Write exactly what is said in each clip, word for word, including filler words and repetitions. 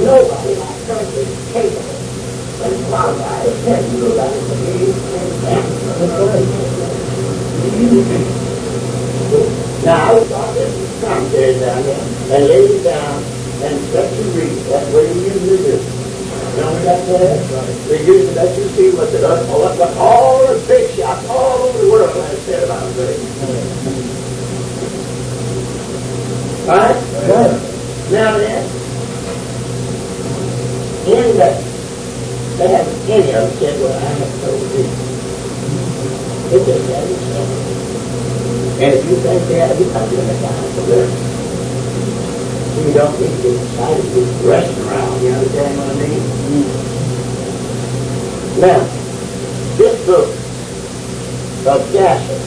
nobody on earth is capable and qualified to tell you about the age and facts of the earth. Now, I was on this commentary down here and laid it down and let you read. That's what you usually do. You know what that says? We usually let you see what the what, what all the big shots all over the world have said about grace. Alright? Right. Now then, in that, they haven't any of them said, well, I have told you. It just hasn't said. And if you think they have, you're not doing the time for learning. You don't need to get excited to get rushing around, you understand what I mean? Mm-hmm. Now, this book of Jasher,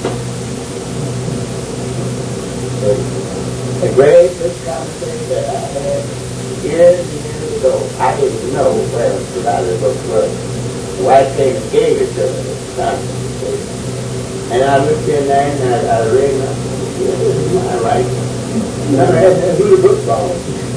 a great good conversation that I had years and years ago. I didn't know where the provider book was. The wife came and gave it to me at the time. And I looked in there and I, I read it and I said, yeah, this is my right. And I had to do the book wrong.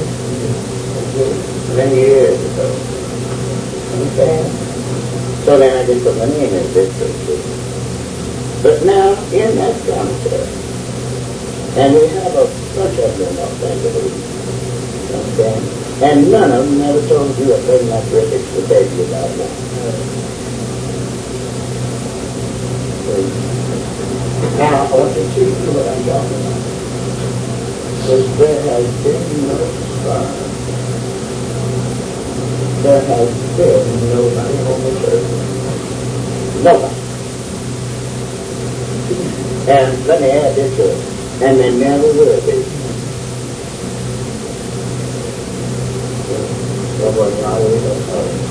Many years ago. Understand? So then I didn't put my name in this book. But now, in that commentary, and we have a bunch of them up there, understand? And none of them never told you a thing like this to tell you about that. Now, I want you to see what I'm talking about. Because there has been no star. There has been nobody on the earth. Nobody. And let me add this to it. And there never will be. Nobody always does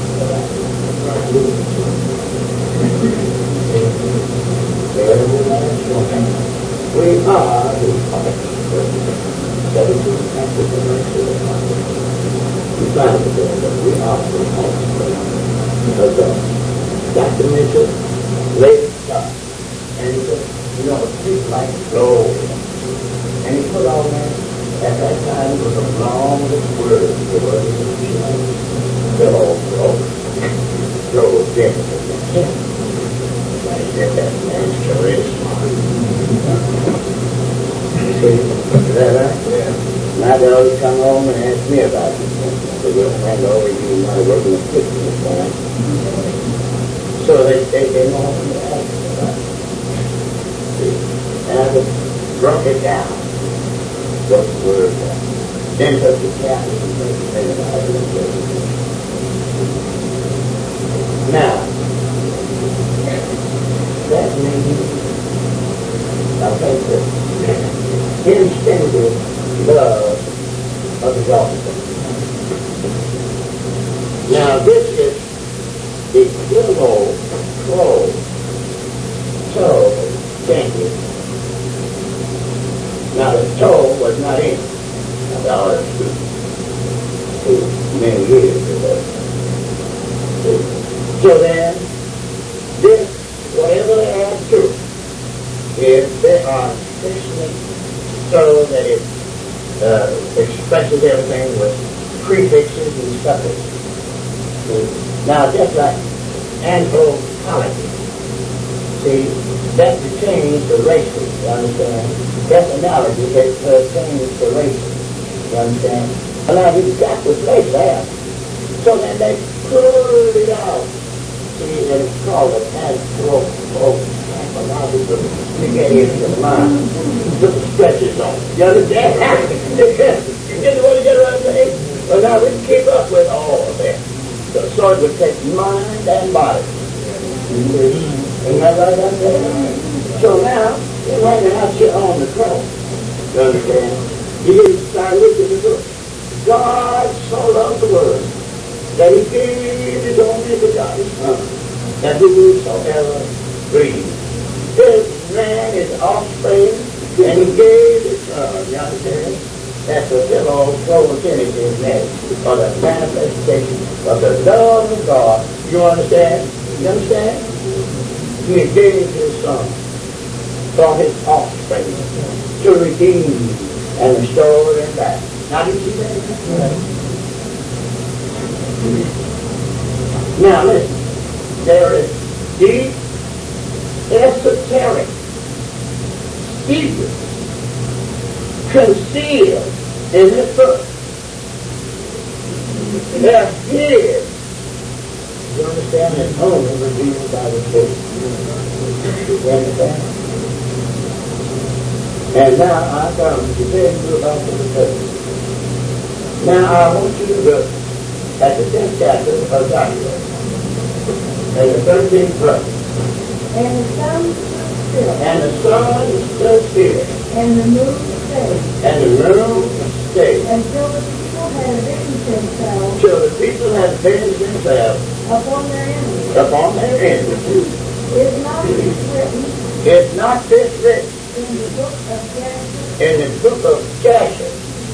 we are the seventeen African races. We find it there that we are the offspring of God. Doctor Mitchell laid it down, and he said, you know, a street like gold. And he put on there, at that time it was the longest word there was in the dictionary. Hello, gold. Gold, definitely. I said that man's charisma. See, is that right? Yeah. My dog come home and asked me about it. I said, well, I know you might work in the kitchen this time. So they, they came home and asked me about it. See, and I just broke it down. Broke the word down. Then took the cat and made the thing about it. Now, that means, I think that instinctive love of the gospel. Now this is the little clothes, toe, candy. Now the toe was not in the order too many years ago. So then, this, whatever they add to it, if they are sufficiently so that it uh, expresses everything with prefixes and suffixes. Now, just like anthropology, see, that pertains to races, you understand? That analogy that pertains to races, you understand? And now you've got this race there. So then they pulled it out. See, and it's called an anthropology. You get into the mind. Put the stretches on. You understand? You get the way you get around the head? Well, now we can keep up with all of that. So, so it would take mind and body. Isn't that right up there? So now, you're hanging out here on the cross. You understand? You start looking at the book. God so loved the world that he gave his only begotten Son, that whosoever believes. This man is offspring, and he gave his Son, you understand? That's the little prototype in that, or the manifestation of the love of God. You understand? You understand? He gave his Son for his offspring to redeem and restore them back. Now, did you see that? Now listen, there is deep, esoteric secrets concealed in this book. They're hid. You understand? And only revealed by the Spirit. You understand? And now I come to tell you about the church. Now I want you to look at the tenth chapter of Joshua and the thirteenth verse. And the sun stood still. And the sun stood still. And the moon stayed. And the moon stayed. Until the people had avenged themselves. Till the people had avenged themselves upon their enemies. Upon their enemies. Is not this written? Is not this written? In the book of Jasher. In the book of Jasher.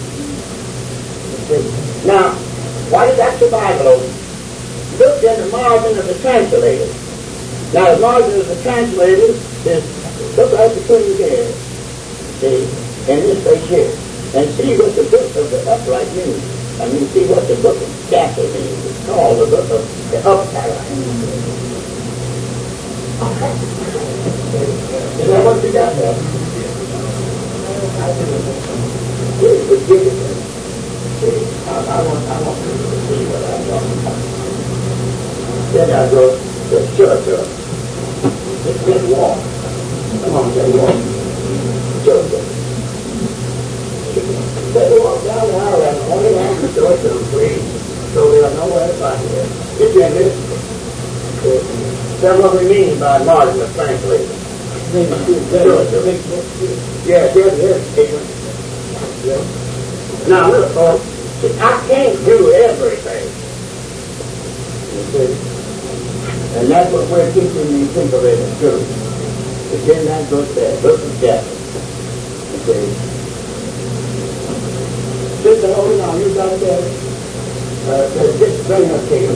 Now, why is that the Bible open? Look in the margin of the translator. Now, the margin of the translator is look right between there. See, in this place here. And see what the book of the upright means. I mean, see what the book of Jasher means. It's called the book of the upright. Is that what you got there? Please forgive me. I, I want, I want you to see what I'm talking about. Then I go to the church up. Just get walk. Come on, say walk. Church up. They walk down the aisle and only have the church up free. So they are nowhere to find it. Get you in this. That's what we mean by margin of translation. Yes, yes, yes. Yes. Now look, folks. I can't do everything. You see? And that's what we're teaching these people in the school. It's in that book there, book of Jasher. You see? Sister, hold on, you got that? Uh, just bring her table.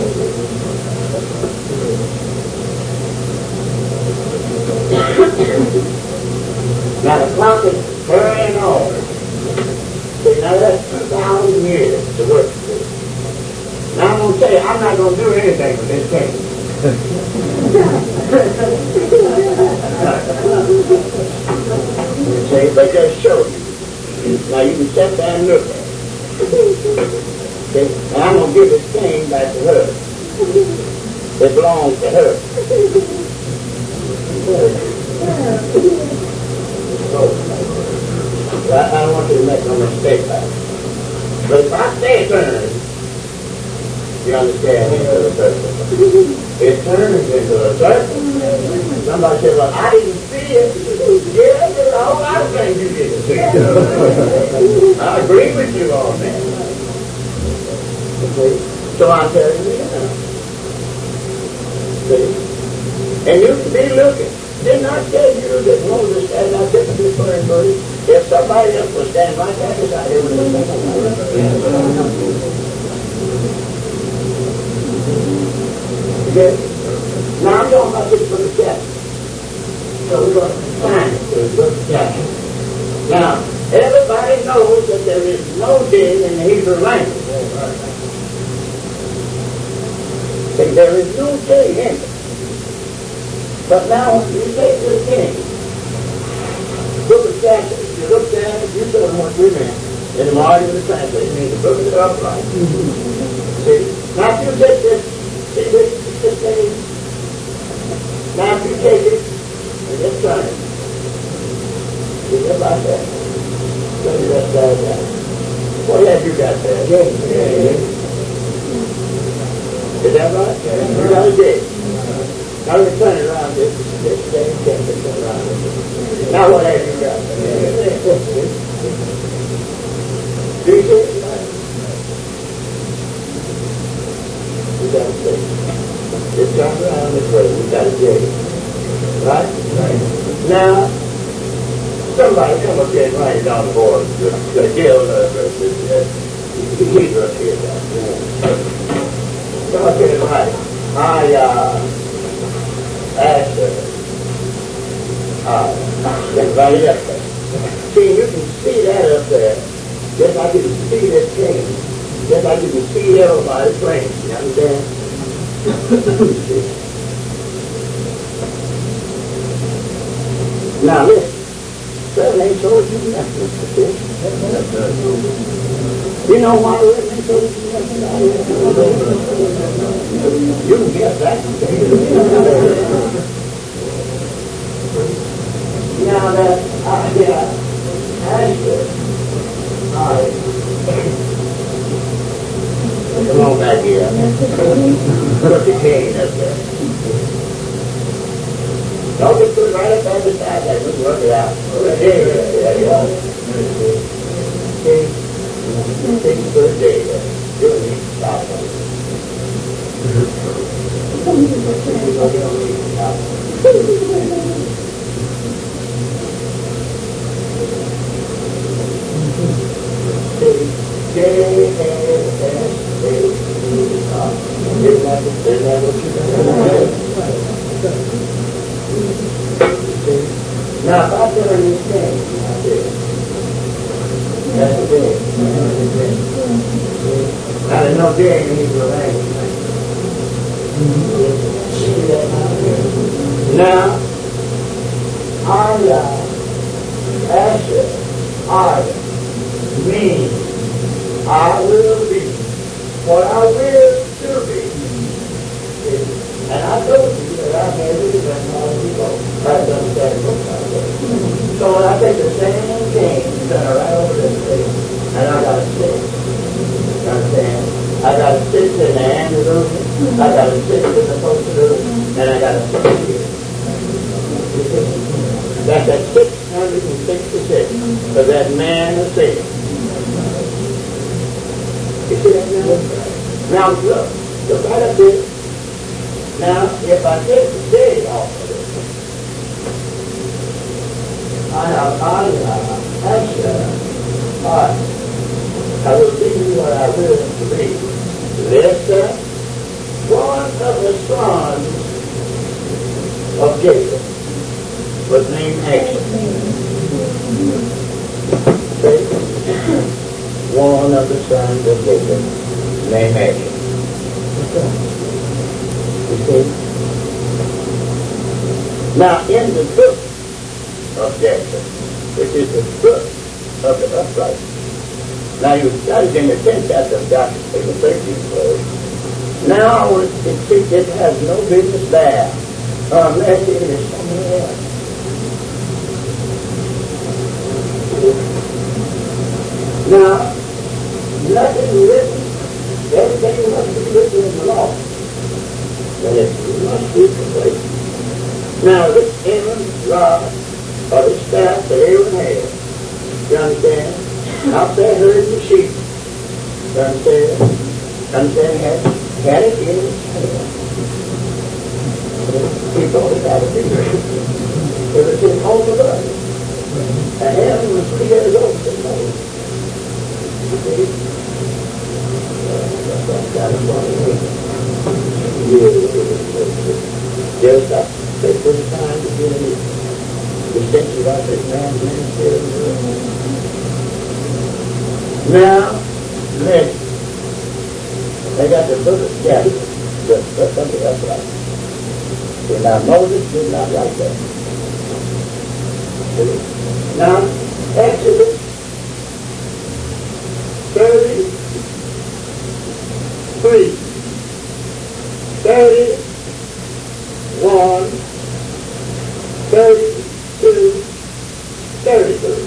Now the clock is turning over. See, now that's a thousand years to work through. Now I'm going to tell you, I'm not going to do anything with this case. You see, but just show you. Now you can sit there and look at it. See, and I'm going to give this thing back to her. It belongs to her. So, I, I don't want you to make no mistake about it. But if I say turn, you understand, into a circle. It turns into a circle. Somebody said, well, I didn't see it. Yeah, there's a whole lot of things you didn't see. I agree with you on that. Okay? So I'm telling you now. See? And you can be looking. Didn't I tell you that Moses had not taken this burning bush? If somebody else was standing like that, beside him, would have okay? Now I'm talking about this book of Jasher. So we're going to find it through the book of Jasher. Now, everybody knows that there is no din in the Hebrew language. See, there is no din in it. But now, you say to the king, book of Jasher, if you look down, you saw what we meant. In the margin of the translation, means the book of the upright. See, now if you take this, see this, this thing, now if you take it, and just turn it. See, just like that. Let me just dive down. What have you got there? Yeah. Yeah. Is that right? Yeah. You got a dig. Now we turn it around this, this thing, can't turn it around this. Now what have you got? Do you see it? We got a thing. Just turn around this way, we got a dig. Right? Right. Now, somebody come up here and write it on the board. The guild of the Hebrew up here. Come up here and write it. I, uh, Ask her. Uh, let's write it up there. See, you can see that up there. Just like you can see this thing. Just like you can see everybody playing. You understand? Now listen, seven ain't told you nothing. You know why the seven ain't told you nothing? You can guess that. Now that I got Asher, alright. Come on back here. Put the cane up there. Don't just put it right up there beside that. Just work it out. There you go. There you go. See? Take the first day there. You don't need to stop on it. You don't need to stop. J, A, S, A, isn't that what you now, if I tell her this thing, that's the thing. Now, there's no day in Hebrew language. Now, Aya, Asher, Aya, means I will be what I will to be. And I told you that I had it and all you go. That's understandable. So when I take the same thing, turn right over this thing, and I got a six. You understand? I got a six in the andalusia, I got a six in the posterior, and I got a six here. That's at six hundred sixty-six for that man of sin. You see that now? Now look, look right up there. Now, if I take the day off of it, I have Aya, Asher, I. I will be what I will to be. Lester, one of the sons of Jacob, was named Asher. See? One of the sons of Jacob, named Asher. You see? Now, in the book of Jacob, which is the book of the upright. Now, you studied in the tenth chapter of Joshua, the thirteenth verse. Now, it, it, it has no business there, unless it is somewhere else. Now, nothing written, everything must be written in the law. But it must be complete. Now, this Aaron's rod, or the staff that Aaron had, you understand? Out there herding the sheep, you understand? Understand? Had, had it in his hand. He thought it had a finger. It was his home of us. And Aaron was three years old at the time. You see? That's what it was. Just that they put time to get any distinction about this man's ministry. Now, listen. They got the book of Joshua, just put something else right. See, now Moses did not like that. See? Now, Exodus thirty-three. thirty-one, thirty-two, thirty-three.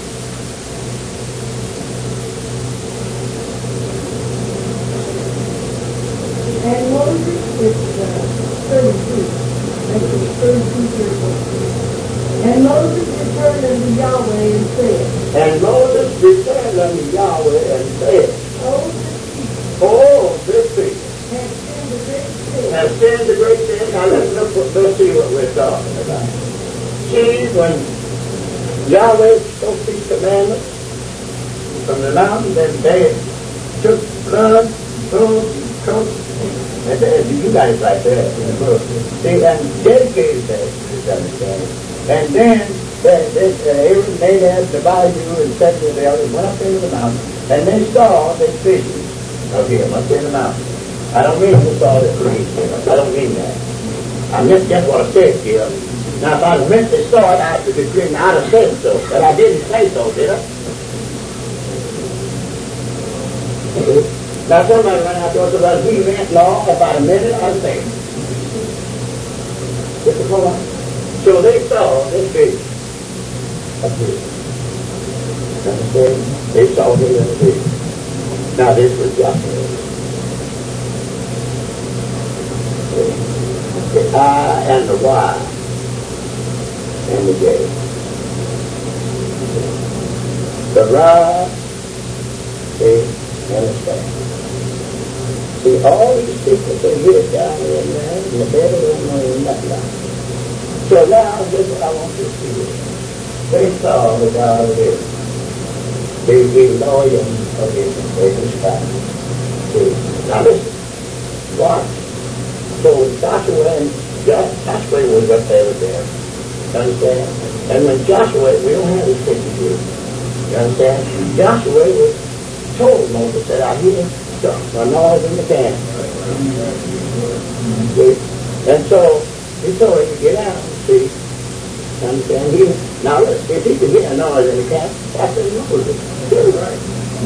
And Moses is uh, thirty-two. Exodus thirty-two, thirty-four. And Moses returned unto Yahweh and said, And Moses returned unto Yahweh and said, Oh, this Oh, this people people has sinned a great sin. have sinned a great sin. Now let's look what, let's see what we're talking about. See, when Yahweh spoke these commandments from the mountain, then they took blood, throws, coats, and said, you got it right there in the book. See, and dedicated that, you understand. And then they, they, uh, Aaron made as the bayou and said to the elders, went up into the mountain, and they saw the fishes of him up in the mountain. I don't mean this all that creed. I don't mean that. I meant just what I said here. Now, if I'd have meant they saw it after the creed, I'd have said so. But I didn't say so, did I? Now, somebody went out there and said, he meant law. If I'd have meant it, I'd say it. Just a moment. So they saw this vision of this. Understand? They saw him in the vision. Now, this was Joshua. The I and the Y and the J. The rod, see, and the staff. See, all these secrets are here down there in there, in the bed of the moon, that line. So now, this is what I want you to see. They saw the God of Israel. They be loyal of Israel. They despise. See, now listen. Watch. So Joshua and Joshua was up there with them. You understand? And when Joshua, we don't have this picture here. You understand? Joshua was told Moses that I hear a noise in the camp. See? And so he told him to get out and see. You understand? He, now listen, if he could hear a noise in the camp, that's what Moses did. Right.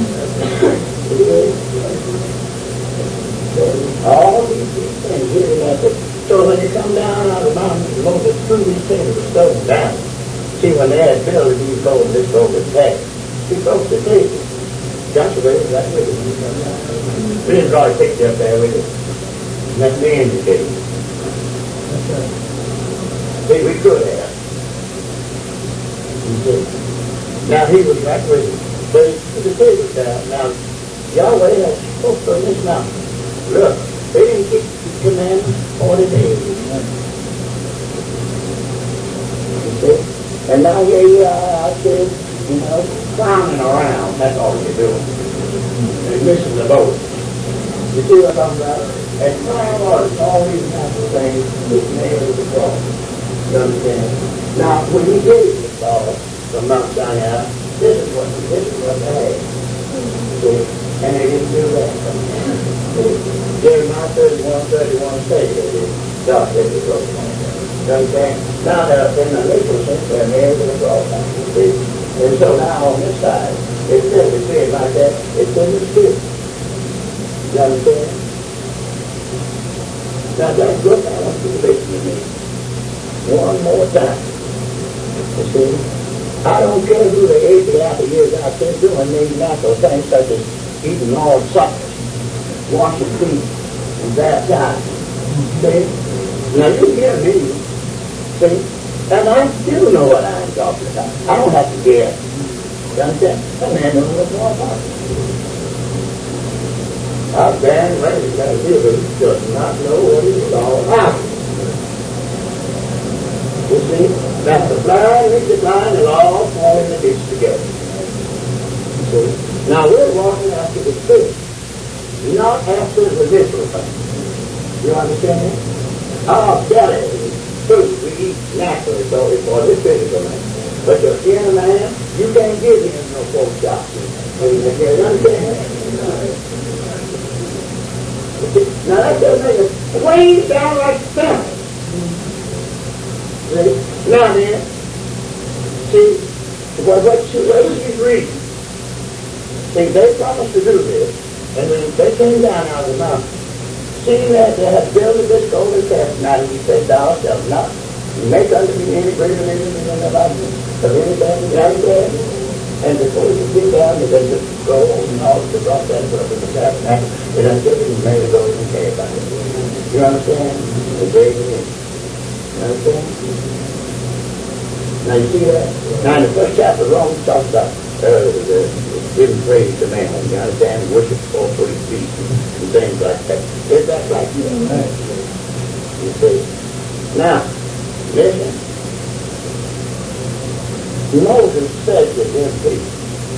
All these things here and there. So when they come down out of the mountain, Moses threw these things of stone down. See, when they had built these gold, this gold was bad. He broke the table. Joshua was right with it. We didn't draw a picture up there with it. And that's the indicator. See, we could have. You see? Now he was right with it. But he put the table down. Now, Yahweh has spoken on this mountain. Look, they didn't keep the commandments forty days. You see? And now here you are out there, you know, clowning around. That's all you're doing. And missing the boat. You see what I'm talking about? And crying out, all these kinds of things was nailed to the cross. You understand? Now, when he gave the law from Mount Sinai, this is what this is what they had. See? And they didn't do that. Jeremiah thirty-one, thirty-one says that God said the cross. You understand? Now they're in the literal sense, they're nailed to the cross. See? And so now on this side, instead of it being like that, it's in the spirit. You understand? Now that's good. I want you to listen to me. One more time. You see? I don't care who the eighty after years I've been doing these natural things such as eating Lord Supper, washing feet, and baptized. See? Now you hear me. See? And I do know what I'm talking about. I don't have to guess. You understand? That man knows what's more about it. Our band lady got a deal, but he does not know what it's all about. You see? That's the blind lead the blind and all fall in the ditch together. You see? Now we're walking after the spirit, not after the literal thing. You understand? Our belly is food we eat naturally, so it's for this physical man. But your inner man, you can't give him no pork chops. You understand? Now that doesn't make it way down like stomach. See? Now then, see, what, what, what is reading? See, they promised to do this, and when they came down out of the mountain, seeing that they had built this golden calf, now he said, thou shalt not make unto me any greater image than the likeness of anything that I said. And before he could get down, they just go and all the brought that up in the tabernacle, and until he made a golden calf out of it. You understand? The great image. You understand? Now you see that? Now in the first chapter of Romans talks about uh, the giving praise to man, you understand, and worship for his feet and things like that. Is that right? Right. You see? Now, listen. Moses said to them people,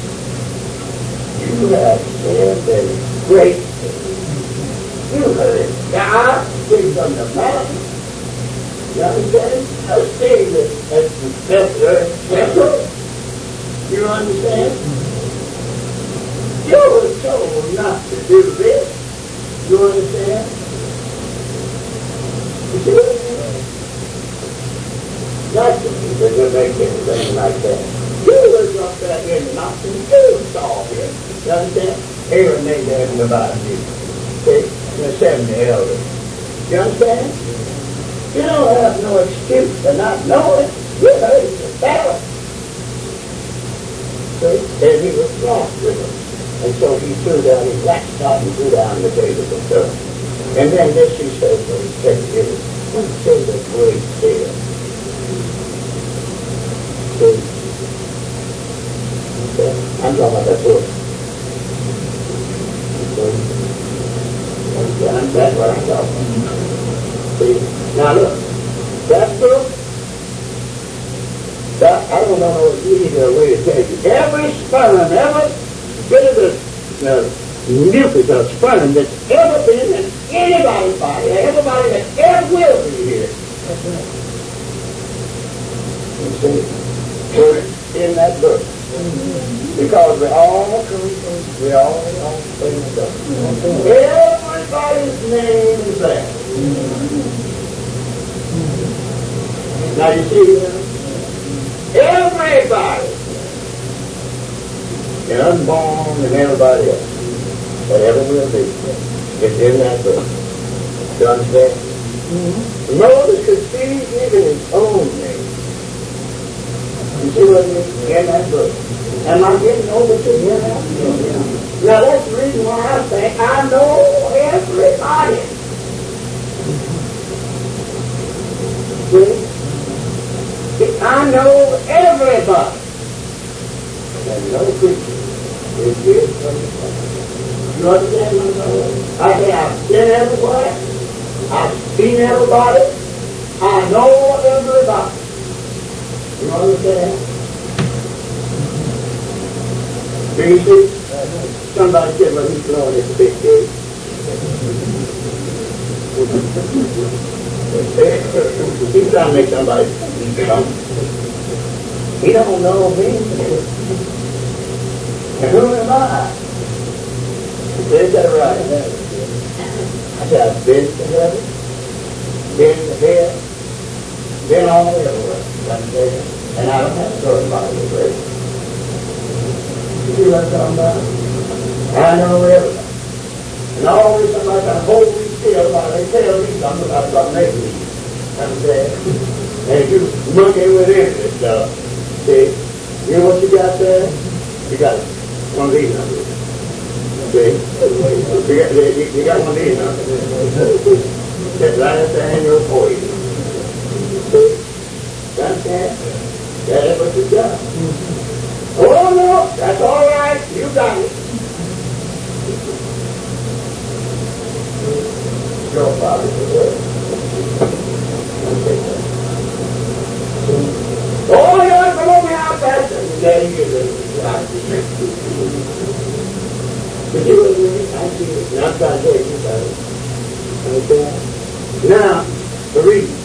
you have said that it's great. You heard God speak from the mountain. You understand? I say that that's the best earth temple. You understand? You were told not to do this. You understand? You see what I mean? Nothing that will make anything like that. You was up there in the mountain, you saw him. You understand? Aaron made that in the Bible. See? The seventy elders. You understand? You don't have no excuse for not knowing. You heard it yourself. See? And he was lost with him. And so he threw down his laptop and threw down the table and stuff. And then this he said, when he said to him, what is the great fear? See? Okay. I'm talking about that book. See? And that's what I'm talking about. See? Now look, that book, that, I don't know what easier way to tell you. Every sperm, every bit of the uh, nucleus of sperm that's ever been in anybody's body, everybody that ever will be here. That's right. You see? Put it in that book. Because we all, we all, all things up. Everybody's name is there. Now you see, everybody, the unborn and everybody else, that ever will be, is in that book. You understand? Mm-hmm. Moses could see even his own name. You see what I mean? In that book. Am I getting over to you now? Yeah. Now that's the reason why I say I know everybody. See? I know everybody. And no creature is here from the Father. You understand what I'm saying? I say I've been everywhere. I've seen everybody. I know everybody. You understand? Do you see? Somebody said, well, he's blowing his big dick. He's trying to make somebody, you know. He don't know me. And who am I? Is that right? I said, I've been to heaven, been to hell, been all everywhere. That's there. And I don't have to go to my way. You see what I'm talking about? I know everything. And always somebody can hold me still while they tell me something about what makes me. Understand? And you monkey with this stuff. See? You know what you got there? You got one of these numbers. See? You got, you, you got one of these numbers. That's right at the annual for you. See? Understand? That's what you got. Oh no, that's all right. You got it. Your father's the word. Oh yeah, come over here out there. There you go. But you were really, I see it. Now I'm trying to tell you about it. Understand? Now, the reason.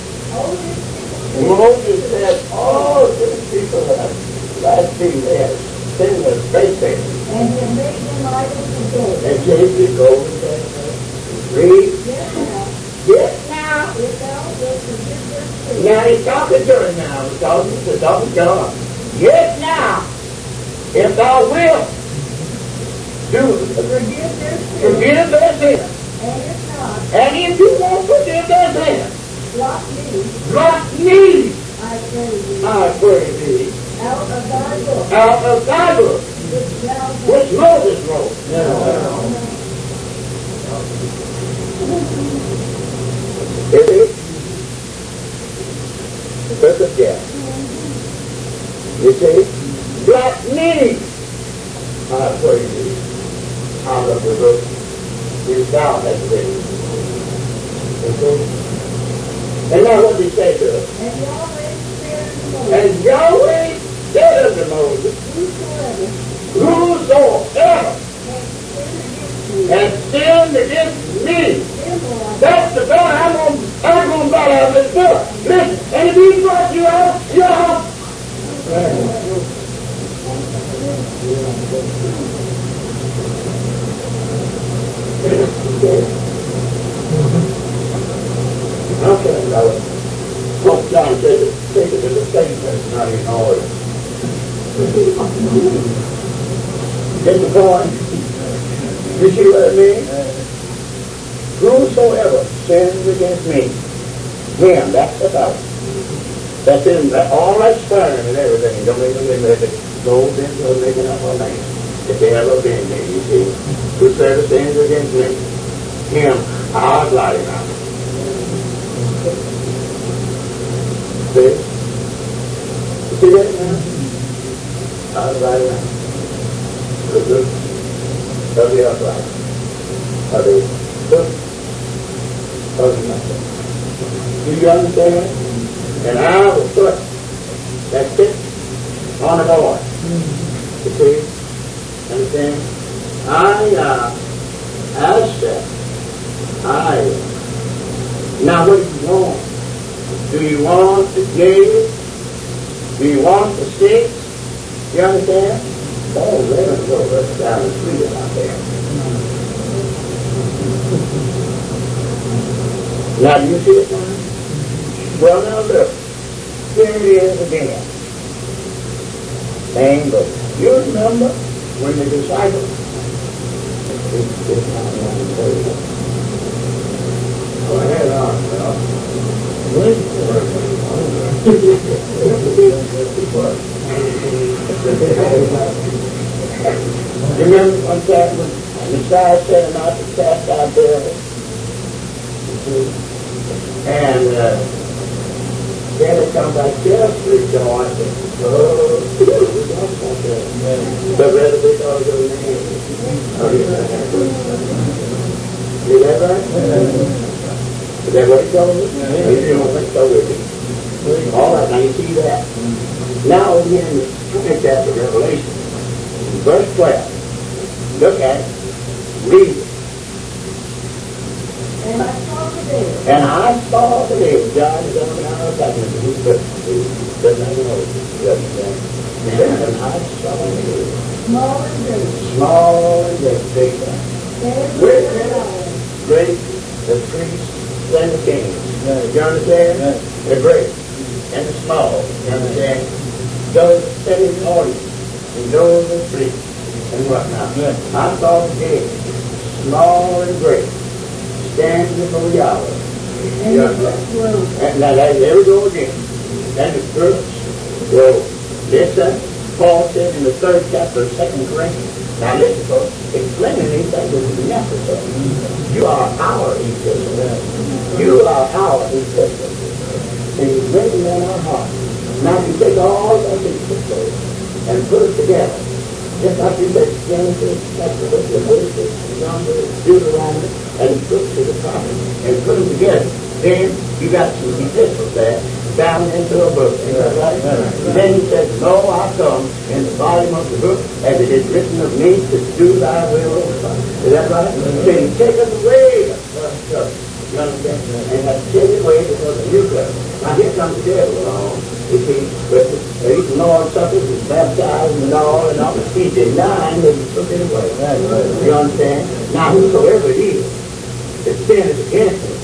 Moses said, oh, these people have last thing they had sent a space station. And he made them idols of gold. And changed it gold and that. Read. Yes, now. Yes, now. If thou wilt forgive their sin. Now he's talking to him now. He's talking to talking to God. Yes, now. If thou wilt do Forgive their sin. forgive their sin. And if not, And if you won't forgive their sin, blot me, blot me, I pray thee, I pray thee, out of thy book, out of thy book, which thou which Moses wrote. Is it? Book of Death. You see? Blot me, I pray thee, out of the book which thou hast written. You see? And now what did he say to us? and Yahweh said unto Moses, And Yahweh said unto Moses, whosoever whosoever hath sinned against me, has sinned against me, him will I that's the God I'm going I'm going to blot out of this book. Listen, and if he brought you out, you're out. Okay, now, Pope John said that take it to the state that's not in order. Get the point? You see what I mean? Whosoever sins against me, him, that's the thought. That's in that, all that sperm and everything. Don't even admit it. Goes into making up a man. If they ever been there, you see. Whosoever sins against me, him, I'll blot him out. See? You see that now? I'll blot him out. The good of the upright. Of the good of the nothing. Do you understand? And I will put that stick on the board. You see? Understand? I, uh, I said, I, now what do you want? Do you want the gate? Do you want the sticks? You understand? Oh, let us go down the street out there. Now, do you see it now? Well, now look, here it is again. Same book. You remember when the disciples, go ahead on, well. You remember one time when the Messiah said him out to cast out devils? And uh, then it comes back just rejoicing. Oh, but rather because of the name. Is that right? Is that what he told me? You don't think so, is it? All right, now you see that. Now again, the twentieth chapter of Revelation, verse twelve. Look at it. Read it. And I saw the dead. And I saw the dead. God is on our second. Doesn't have no judgment. And I saw the dead. Small and great. Small and great. Big time. Stand Great, and lion. great, the priests and the kings. You understand? The great and the small. You understand? Those that sit in the audience and those that preach and whatnot. I saw the dead, small and great, standing before Yahweh. And You the understand? books were open. And now that, there we go again. And the church will listen. Paul said in the third chapter of Second Corinthians. Now listen, folks, explaining these things is necessary. You are our epistle. You are our epistle. And you're written in our heart. Now you take all those epistles and put it together. Just like you take Genesis, Exodus, Leviticus, Numbers, Deuteronomy, and you put to the prophet and put them together. Then you got some epistles there, bound into a book. Is that right? And then he said, "Lo, I come in the volume of the book, as it is written of me, to do thy will, O God." Is that right? So he taketh away the first covenant. You understand? And has taken away because of the new covenant. Now here comes the devil along. You see, but he's the Lord suffers, he's baptized and all and all. He's denying that he took it away. You understand? Now whosoever it is that sinneth against him,